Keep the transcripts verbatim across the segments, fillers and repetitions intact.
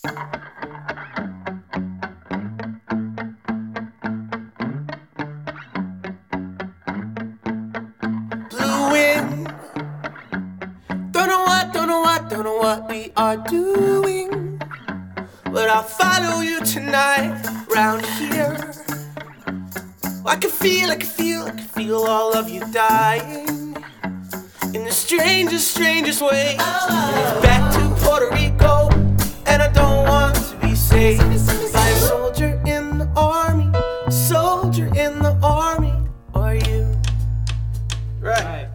Blue wind. Don't know what, don't know what, don't know what we are doing, but I'll follow you tonight round here. I can feel, I can feel, I can feel all of you dying in the strangest, strangest way. It's back to Puerto Rico, and I don't want to be saved by a soldier in the army, a soldier in the army, or you. Right.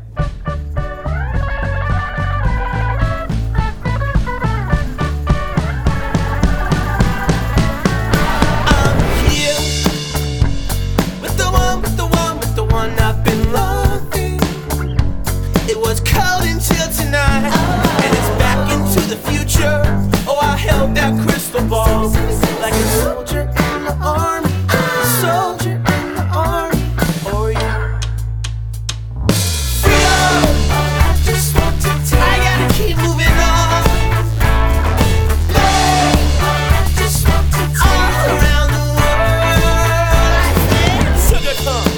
I've been loving. It was cold until tonight, and it's back into the future. Oh, I held that crystal ball like a soldier in the army, a soldier in the army, or you. Freedom, I just want to take. I gotta keep moving on. I just want to take. All around the world. Sugar come.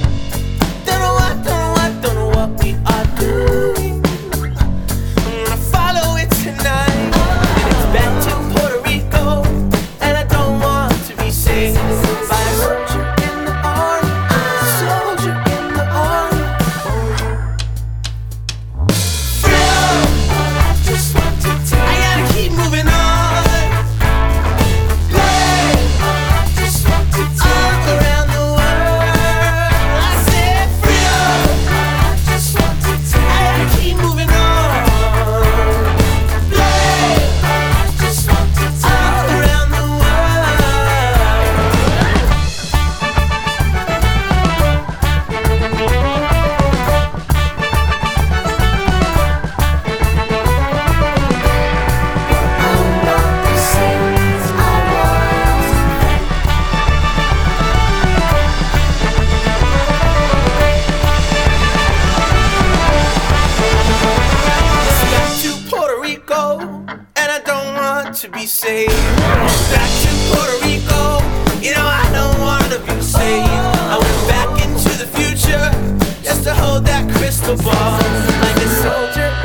To be saved, back to Puerto Rico. You know I don't wanna be saved. I went back into the future just to hold that crystal ball like a soldier.